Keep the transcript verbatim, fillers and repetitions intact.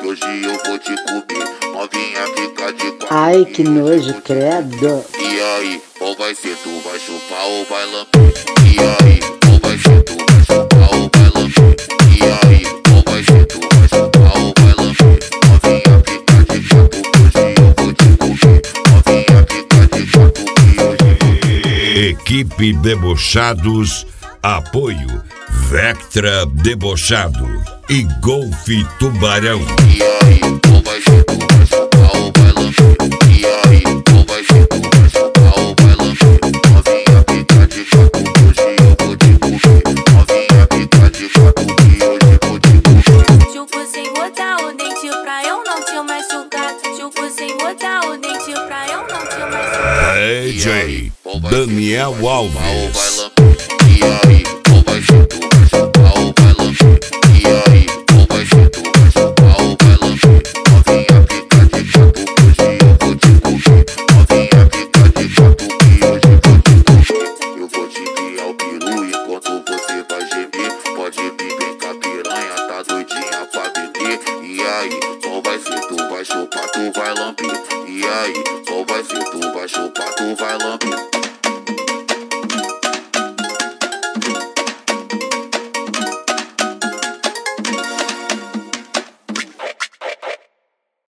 hoje eu vou te comer. Novinha fica de quatro. Ai, que nojo, credo. E aí, ou vai ser tu, vai chupar ou vai lamber? E aí, ou vai ser tu, vai chupar ou vai lamber? E aí, ou vai ser tu, vai chupar ou vai lamber? Novinha fica de quatro, hoje eu vou te comer. Novinha fica de quatro, que hoje eu vou te comer. Equipe Debochados, apoio Vectra Debochado e Golfe Tubarão. E aí, ou vai ser tu, vai chupar ou vai lamber? E aí, ou vai ser tu, vai chupar ou vai lamber? Novinha fica de quatro, hoje eu vou te comer. Novinha fica de quatro, que hoje eu vou te comer. Chupo sem botar o dente pra eu não te machucar. Chupo sem botar o dente pra eu não te machucar. D J Daniel Alves. E aí, ou vai ser tu, vai chupar ou vai lamber? E aí, ou vai ser tu, vai chupar ou vai lamber? Novinha fica de quatro, hoje eu vou te comer. Novinha fica de quatro, que hoje eu vou te comer. Eu vou te criar o peru enquanto você vai gemer. Pode vir bem com a piranha, tá doidinha pra beber. E aí, só vai ser tu, vai chupar, tu vai lamber. E aí, só vai ser tu, vai chupar, tu vai lamber.